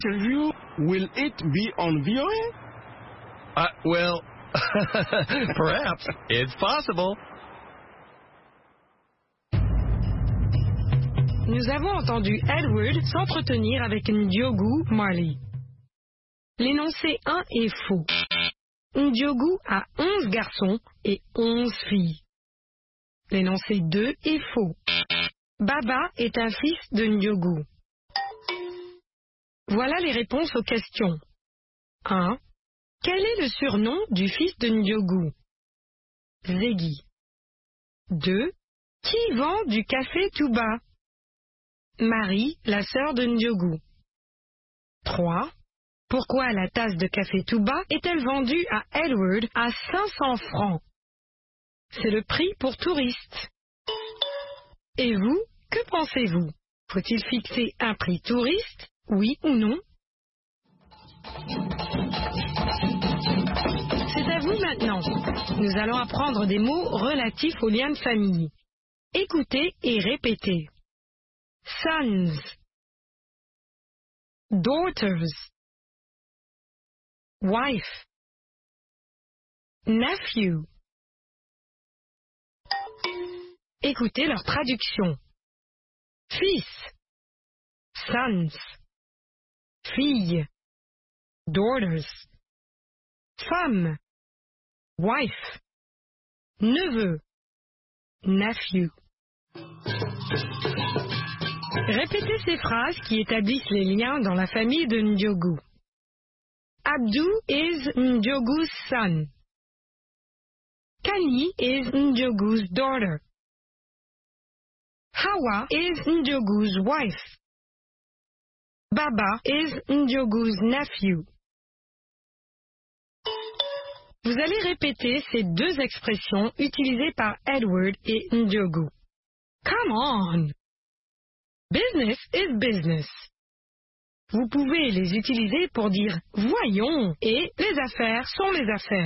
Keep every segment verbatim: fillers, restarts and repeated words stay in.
interview, will it be on V O A? Uh, well, perhaps. It's possible. Nous avons entendu Edward s'entretenir avec Ndiogu Marley. L'énoncé un est faux. Ndiogu a onze garçons et onze filles. L'énoncé deux est faux. Baba est un fils de Ndiogu. Voilà les réponses aux questions. un. Quel est le surnom du fils de Ndiogu? Ziggy. deux. Qui vend du café Touba? Marie, la sœur de Ndiogu. trois. Pourquoi la tasse de café Touba est-elle vendue à Edward à cinq cents francs? C'est le prix pour touristes. Et vous, que pensez-vous? Faut-il fixer un prix touriste, oui ou non? C'est à vous maintenant. Nous allons apprendre des mots relatifs aux liens de famille. Écoutez et répétez. Sons, daughters, wife, nephew. Écoutez leur traduction. Fils, sons, fille, daughters, femme, wife, neveu, nephew. Répétez ces phrases qui établissent les liens dans la famille de Ndiogu. Abdou is Ndiogu's son. Kani is Ndiogu's daughter. Hawa is Ndiogu's wife. Baba is Ndiogu's nephew. Vous allez répéter ces deux expressions utilisées par Edward et Ndiogu. Come on! Business is business. Vous pouvez les utiliser pour dire « voyons » et « les affaires sont les affaires ».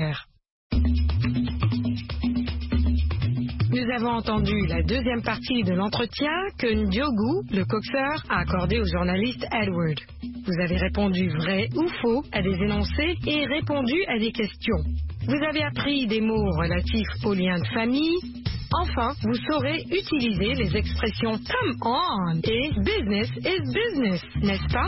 Nous avons entendu la deuxième partie de l'entretien que Ndiogu, le coxeur, a accordé au journaliste Edward. Vous avez répondu vrai ou faux à des énoncés et répondu à des questions. Vous avez appris des mots relatifs aux liens de famille. Enfin, vous saurez utiliser les expressions « come on » et « business is business », n'est-ce pas?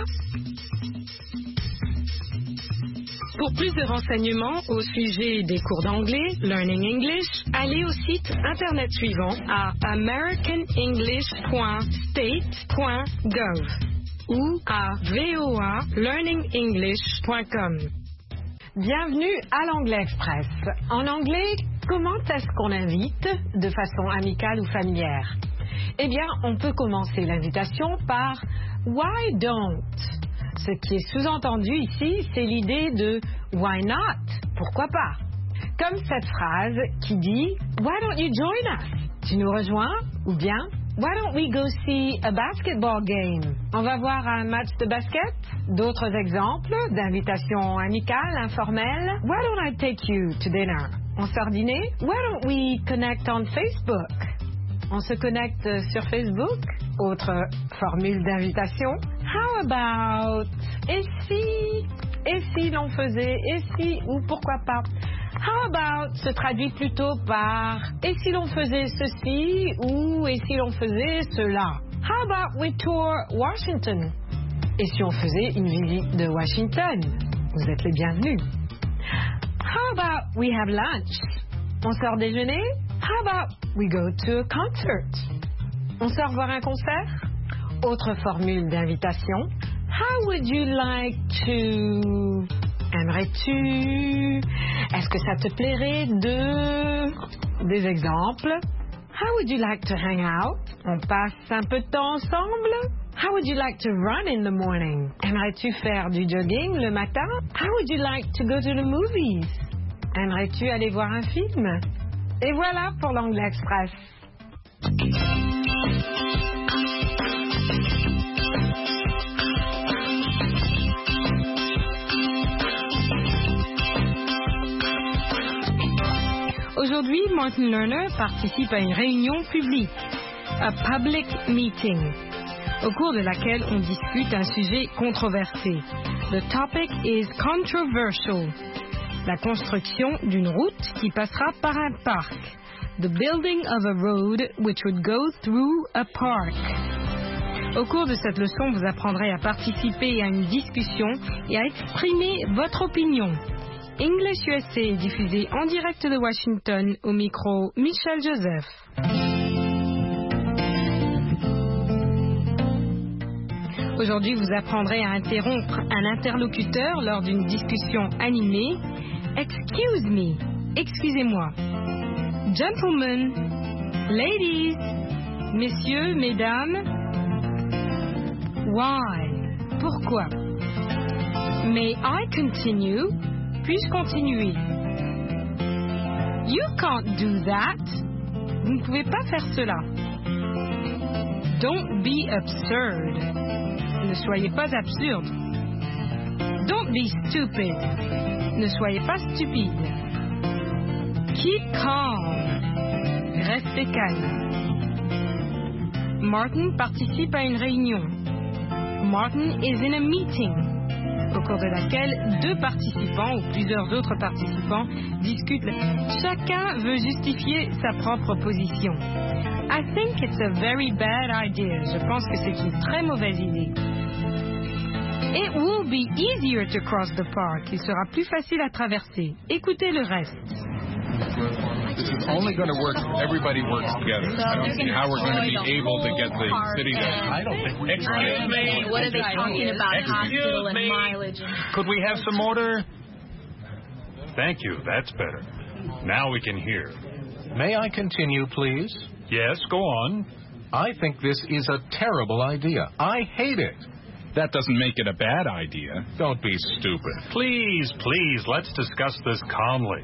Pour plus de renseignements au sujet des cours d'anglais, Learning English, allez au site internet suivant à american english point state point gov ou à v o a learning english point com. Bienvenue à l'Anglais Express. En anglais, comment est-ce qu'on invite de façon amicale ou familière? Eh bien, on peut commencer l'invitation par « why don't ». Ce qui est sous-entendu ici, c'est l'idée de « why not ?» Pourquoi pas? Comme cette phrase qui dit « Why don't you join us ?» Tu nous rejoins? Ou bien « Why don't we go see a basketball game ?» On va voir un match de basket? D'autres exemples d'invitations amicales, informelles. « Why don't I take you to dinner ?» On sort dîner? « Why don't we connect on Facebook ?» On se connecte sur Facebook? Autre formule d'invitation. How about? Et si? Et si l'on faisait? Et si? Ou pourquoi pas? How about se traduit plutôt par et si l'on faisait ceci? Ou et si l'on faisait cela? How about we tour Washington? Et si on faisait une visite de Washington? Vous êtes les bienvenus. How about we have lunch? On sort déjeuner? How about we go to a concert? On sort voir un concert? Autre formule d'invitation. How would you like to... Aimerais-tu? Est-ce que ça te plairait de... Des exemples. How would you like to hang out? On passe un peu de temps ensemble? How would you like to run in the morning? Aimerais-tu faire du jogging le matin? How would you like to go to the movies? Aimerais-tu aller voir un film? Et voilà pour l'Anglais Express. Aujourd'hui, Martin Lerner participe à une réunion publique, a public meeting. au cours de laquelle on discute un sujet controversé. The topic is controversial. La construction d'une route qui passera par un parc. The building of a road which would go through a park. Au cours de cette leçon, vous apprendrez à participer à une discussion et à exprimer votre opinion. English U S A est diffusé en direct de Washington au micro Michel Joseph. Aujourd'hui, vous apprendrez à interrompre un interlocuteur lors d'une discussion animée. Excuse me, excusez-moi. Gentlemen, ladies, messieurs, mesdames. Why? Pourquoi? May I continue? Puis-je continuer? You can't do that. Vous ne pouvez pas faire cela. Don't be absurd. Ne soyez pas absurde. Don't be stupid. Ne soyez pas stupide. Keep calm. Restez calme. Martin participe à une réunion. Martin is in a meeting, au cours de laquelle deux participants ou plusieurs autres participants discutent. Chacun veut justifier sa propre position. I think it's a very bad idea. Je pense que c'est une très mauvaise idée. It will be easier to cross the park. Il sera plus facile à traverser. Écoutez le reste. This is only going to work if everybody works together. I don't see how we're going to be able to get the city to... I don't think we Excuse me. What are they talking about? Hospital and me. mileage. And... Could we have some order? Thank you. That's better. Now we can hear. May I continue, please? Yes, go on. I think this is a terrible idea. I hate it. That doesn't make it a bad idea. Don't be stupid. Please, please, let's discuss this calmly.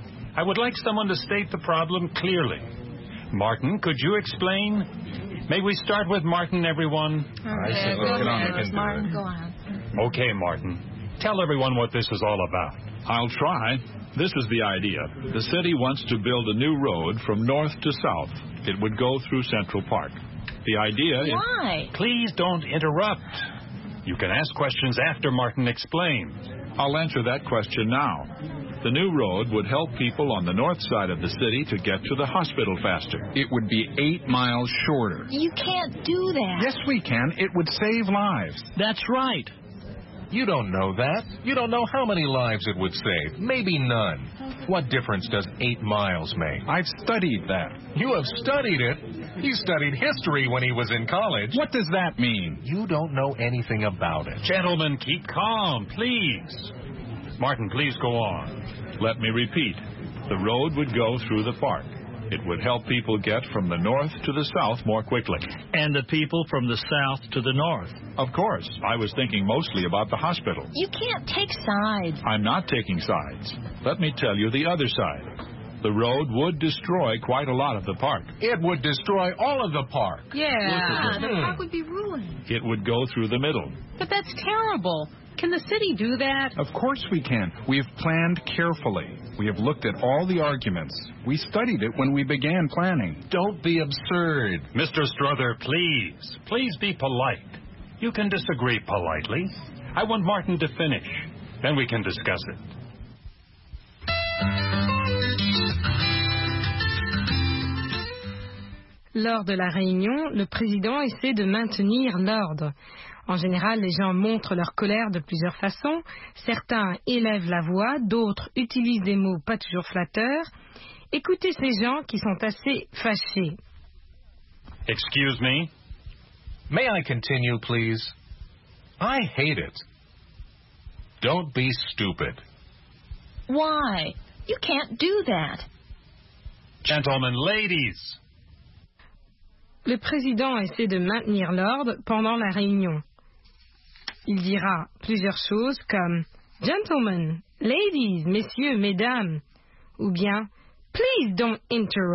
I would like someone to state the problem clearly. Martin, could you explain? May we start with Martin, everyone? I say, Go get on ahead, it. Martin, go on. Okay, Martin. Tell everyone what this is all about. I'll try. This is the idea. The city wants to build a new road from north to south. It would go through Central Park. The idea is... Why? Please don't interrupt. You can ask questions after Martin explains. I'll answer that question now. The new road would help people on the north side of the city to get to the hospital faster. It would be eight miles shorter. You can't do that. Yes, we can. It would save lives. That's right. You don't know that. You don't know how many lives it would save. Maybe none. What difference does eight miles make? I've studied that. You have studied it? He studied history when he was in college. What does that mean? You don't know anything about it. Gentlemen, keep calm, please. Martin, please go on. Let me repeat. The road would go through the park. It would help people get from the north to the south more quickly. And the people from the south to the north. Of course, I was thinking mostly about the hospital. You can't take sides. I'm not taking sides. Let me tell you the other side. The road would destroy quite a lot of the park. It would destroy all of the park. Yeah, the park would be ruined. It would go through the middle. But that's terrible. Can the city do that? Of course we can. We have planned carefully. We have looked at all the arguments. We studied it when we began planning. Don't be absurd. Mister Strother, please. Please be polite. You can disagree politely. I want Martin to finish. Then we can discuss it. Lors de la réunion, le président essaie de maintenir l'ordre. En général, les gens montrent leur colère de plusieurs façons. Certains élèvent la voix, d'autres utilisent des mots pas toujours flatteurs. Écoutez ces gens qui sont assez fâchés. Excuse me. May I continue, please? I hate it. Don't be stupid. Why? You can't do that. Gentlemen, ladies. Le président essaie de maintenir l'ordre pendant la réunion. Il dira plusieurs choses comme « Gentlemen, ladies, messieurs, mesdames » ou bien « Please don't interrupt ».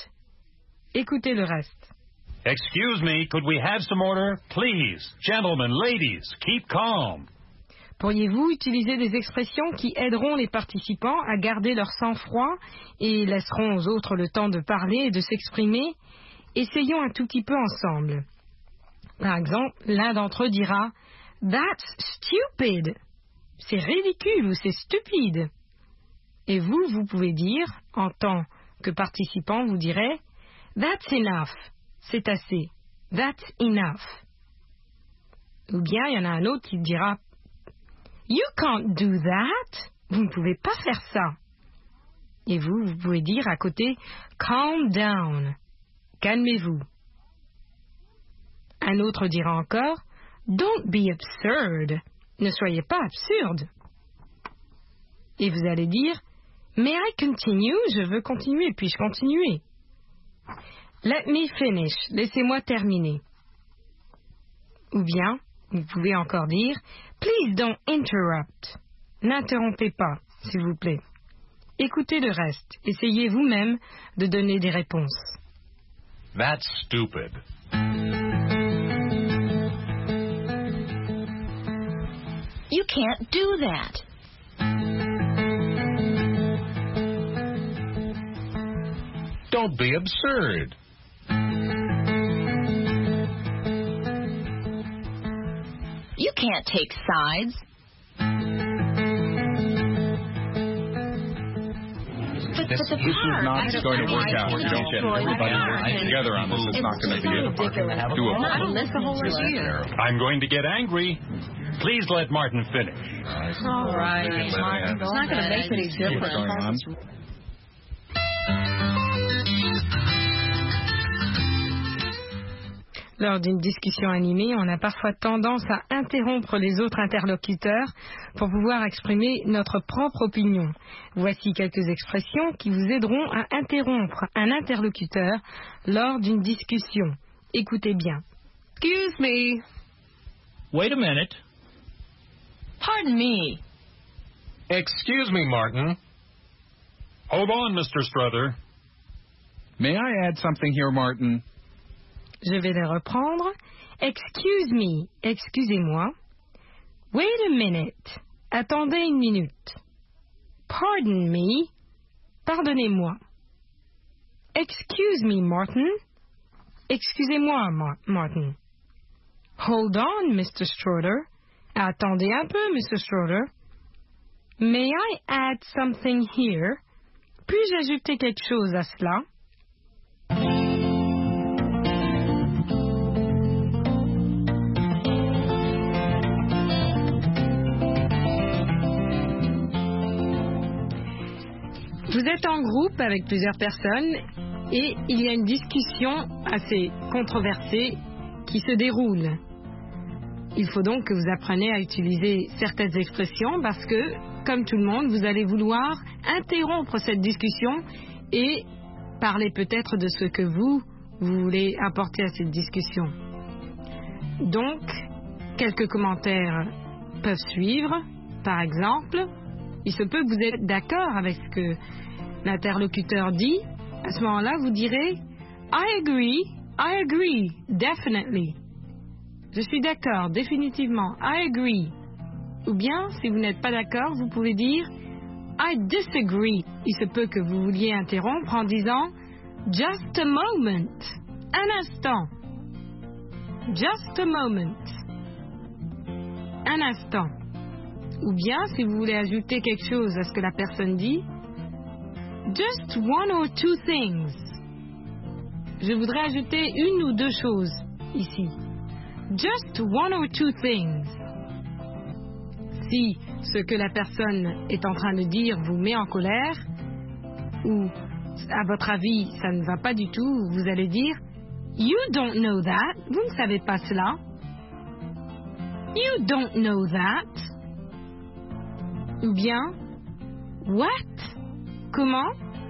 Écoutez le reste. Excuse me, could we have some order? Please, gentlemen, ladies, keep calm. Pourriez-vous utiliser des expressions qui aideront les participants à garder leur sang-froid et laisseront aux autres le temps de parler et de s'exprimer? Essayons un tout petit peu ensemble. Par exemple, l'un d'entre eux dira « That's stupid ». C'est ridicule ou c'est stupide. Et vous, vous pouvez dire, en tant que participant, vous direz « That's enough ». C'est assez. That's enough. Ou bien, il y en a un autre qui dira « You can't do that ». Vous ne pouvez pas faire ça. Et vous, vous pouvez dire à côté « Calm down ». Calmez-vous. Un autre dira encore « Don't be absurd ». Ne soyez pas absurde. Et vous allez dire « May I continue ?» Je veux continuer. Puis-je continuer? Let me finish. Laissez-moi terminer. Ou bien, vous pouvez encore dire « Please don't interrupt ». N'interrompez pas, s'il vous plaît. Écoutez le reste. Essayez vous-même de donner des réponses. That's stupid. You can't do that. Don't be absurd. You can't take sides. But, This, but the this is park, not I don't going to know work why out. you You don't get destroy the everybody park. working together on this. It's not going to be doable. I don't miss the whole idea. I'm going to get angry. Please let Martin finish. All right. It's not going to make any What's going on? difference. Lors d'une discussion animée, on a parfois tendance à interrompre les autres interlocuteurs pour pouvoir exprimer notre propre opinion. Voici quelques expressions qui vous aideront à interrompre un interlocuteur lors d'une discussion. Écoutez bien. Excuse me. Wait a minute. Pardon me. Excuse me, Martin. Hold on, Mister Struther. May I add something here, Martin? Je vais les reprendre. Excuse me, excusez-moi. Wait a minute, attendez une minute. Pardon me, pardonnez-moi. Excuse me, Martin. Excusez-moi, Ma- Martin. Hold on, Mister Strutter. Attendez un peu, Mister Strutter. May I add something here? Puis-je ajouter quelque chose à cela? Vous êtes en groupe avec plusieurs personnes et il y a une discussion assez controversée qui se déroule. Il faut donc que vous appreniez à utiliser certaines expressions parce que, comme tout le monde, vous allez vouloir interrompre cette discussion et parler peut-être de ce que vous, vous voulez apporter à cette discussion. Donc, quelques commentaires peuvent suivre. Par exemple, il se peut que vous êtes d'accord avec ce que l'interlocuteur dit. À ce moment-là, vous direz « I agree, I agree, definitely ». Je suis d'accord, définitivement, I agree. Ou bien, si vous n'êtes pas d'accord, vous pouvez dire « I disagree ». Il se peut que vous vouliez interrompre en disant « Just a moment », un instant. Just a moment. Un instant. Ou bien, si vous voulez ajouter quelque chose à ce que la personne dit, just one or two things. Je voudrais ajouter une ou deux choses ici. Just one or two things. Si ce que la personne est en train de dire vous met en colère, ou à votre avis ça ne va pas du tout, vous allez dire You don't know that. Vous ne savez pas cela. You don't know that. Ou bien, what? Comment?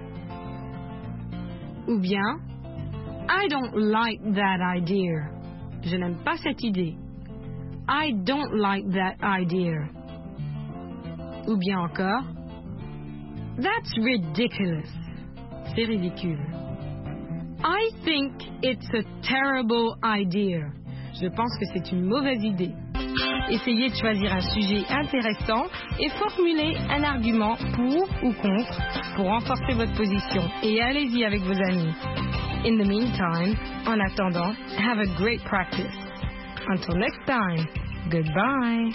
Ou bien, I don't like that idea. Je n'aime pas cette idée. I don't like that idea. Ou bien encore, that's ridiculous. C'est ridicule. I think it's a terrible idea. Je pense que c'est une mauvaise idée. Essayez de choisir un sujet intéressant et formulez un argument pour ou contre pour renforcer votre position. Et allez-y avec vos amis. In the meantime, en attendant, have a great practice. Until next time, goodbye.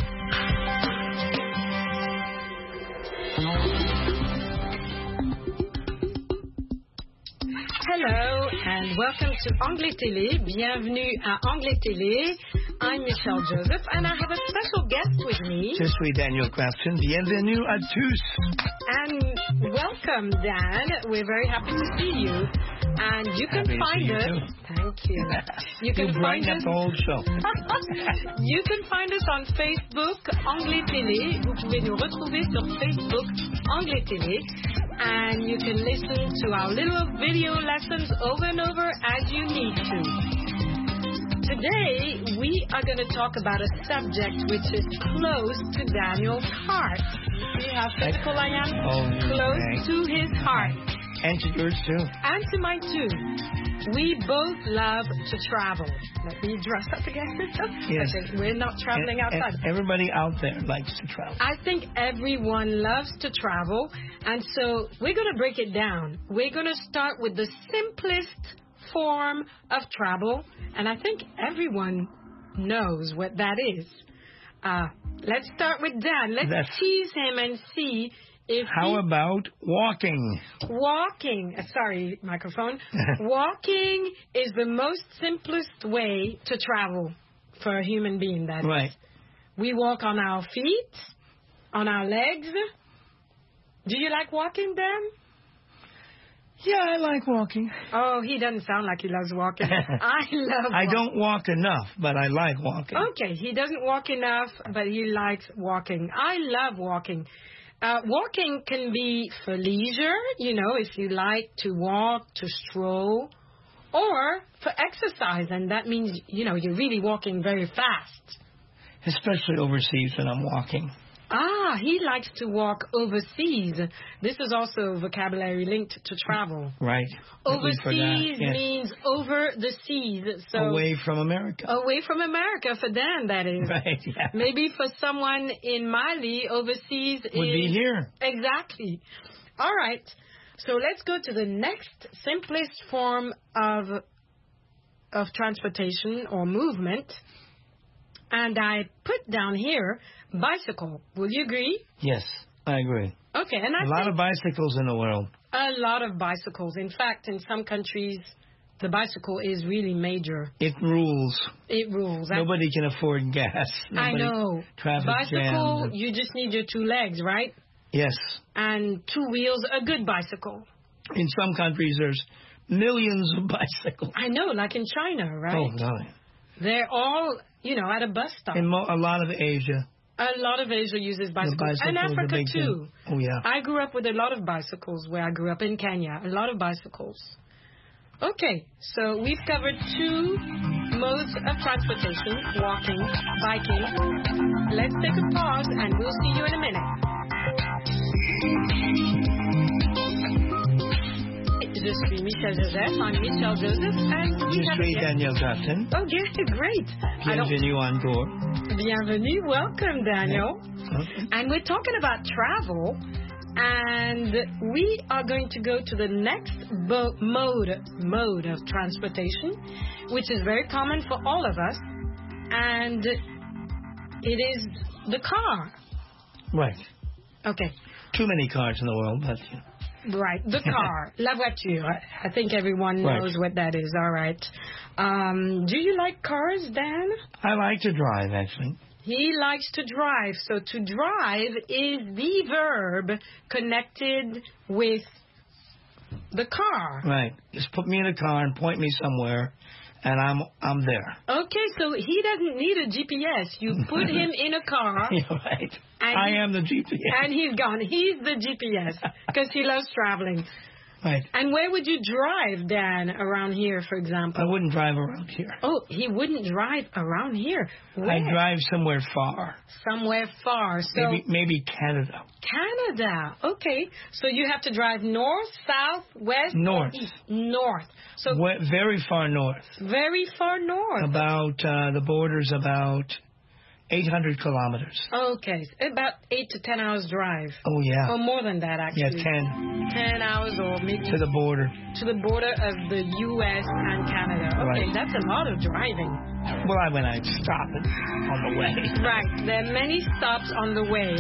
Hello and welcome to Anglais Télé. Bienvenue à Anglais Télé. I'm Michelle Joseph and I have a special guest with me. Je suis Daniel Crafton. Bienvenue à tous. And welcome, Dan. We're very happy to see you. And you can happy find to see us. you too. Thank you. You can you find brighten us. up the whole show. You can find us on Facebook, Anglais Télé. Vous pouvez nous retrouver sur Facebook, Anglais Télé. And you can listen to our little video lessons over and over as you need to. Today, we are going to talk about a subject which is close to Daniel's heart. See how physical I am? Oh, close okay. to his heart. And to yours too. And to mine too. We both love to travel. Let me dress up again. Yes. Okay, we're not traveling and, outside. And everybody out there likes to travel. I think everyone loves to travel. And so we're going to break it down. We're going to start with the simplest form of travel. And I think everyone knows what that is. Uh, let's start with Dan. Let's That's... tease him and see if How he... about walking? Walking. Uh, sorry, microphone. Walking is the most simplest way to travel for a human being, that Right. is. We walk on our feet, on our legs. Do you like walking, Dan? Yeah, I like walking. Oh, he doesn't sound like he loves walking. I love I walking. don't walk enough, but I like walking. Okay, he doesn't walk enough, but he likes walking. I love walking. Uh, walking can be for leisure, you know, if you like to walk, to stroll, or for exercise, and that means, you know, you're really walking very fast. Especially overseas when I'm walking. Ah, he likes to walk overseas. This is also vocabulary linked to travel. Right. Overseas yes. means over the seas. So away from America. Away from America, for Dan, that is. Right, yeah. Maybe for someone in Mali, overseas Would is... be here. Exactly. All right. So let's go to the next simplest form of of transportation or movement. And I put down here bicycle. Will you agree? Yes, I agree. Okay, and I a lot think of bicycles in the world. A lot of bicycles. In fact, in some countries, the bicycle is really major. It rules. It rules. Nobody can afford gas. I Nobody, know. Traffic bicycle, jams. you just need your two legs, right? Yes. And two wheels, a good bicycle. In some countries, there's millions of bicycles. I know, like in China, right? Oh, no. They're all, you know, at a bus stop. In mo- a lot of Asia. A lot of Asia uses bicycles. And Africa, too. Thing. Oh, yeah. I grew up with a lot of bicycles where I grew up in Kenya. A lot of bicycles. Okay, so we've covered two modes of transportation, walking, biking. Let's take a pause, and we'll see you in a minute. Je suis Michelle Joseph. I'm Michelle Joseph. And Je suis Daniel Crafton. Okay, great. Bienvenue on board. Bienvenue. Welcome, Daniel. Okay. And we're talking about travel. And we are going to go to the next bo- mode, mode of transportation, which is very common for all of us. And it is the car. Right. Okay. Too many cars in the world, but... Right, the car, la voiture. I think everyone knows right. what that is. All right. Um, do you like cars, Dan? I like to drive, actually. He likes to drive. So to drive is the verb connected with the car. Right. Just put me in a car and point me somewhere, and I'm I'm there. Okay, so he doesn't need a G P S. You put him in a car. Yeah, right. I he, am the G P S. And he's gone. He's the G P S because he loves traveling. Right. And where would you drive, Dan, around here, for example? I wouldn't drive around here. Oh, he wouldn't drive around here. Where? I'd drive somewhere far. Somewhere far. So maybe, maybe Canada. Canada. Okay. So you have to drive north, south, west, north. East. North. So we- very far north. Very far north. About uh, the border's about eight hundred kilometers. Okay, about eight to ten hours drive. Oh, yeah. Or more than that, actually. Yeah, ten. Ten hours or maybe... To the border. To the border of the U S and Canada. Okay, Right. that's a lot of driving. Well, I when I stop it on the way. Right, there are many stops on the way.